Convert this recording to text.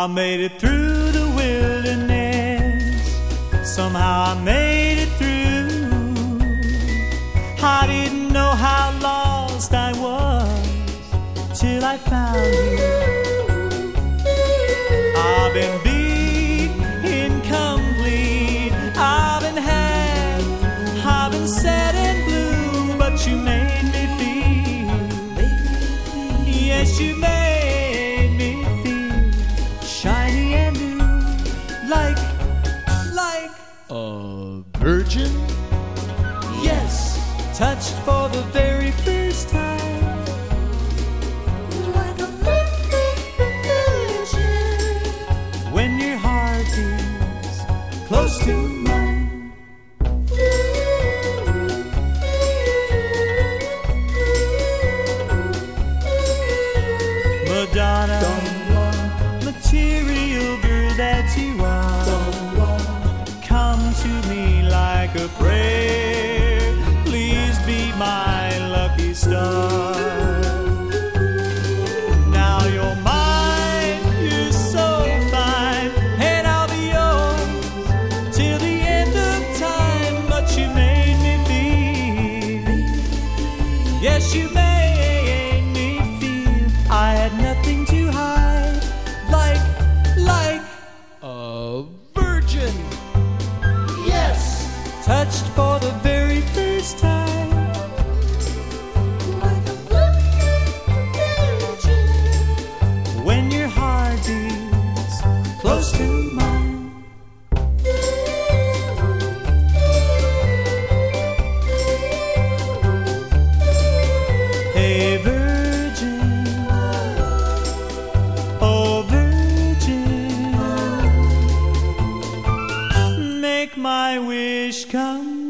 I made it through the wilderness. Somehow I made it through. I didn't know how lost I was till I found you. I've been beat, incomplete. I've been had, I've been sad and blue, but you made me feel. Yes, you made me feel shiny and new, like a virgin. Yes, touched for the very first time. Like a virgin. When your heart is close to mine. Madonna, material girl that you are, come to me like a prayer. Please be my lucky star. Now you're mine, you're so fine, and I'll be yours till the end of time. But you made me feel, yes, you made me feel I had nothing to hide, like A virgin. yes, touched for the very first time. Like a virgin. When your heart beats close to mine. Hey virgin, oh virgin, make my wish come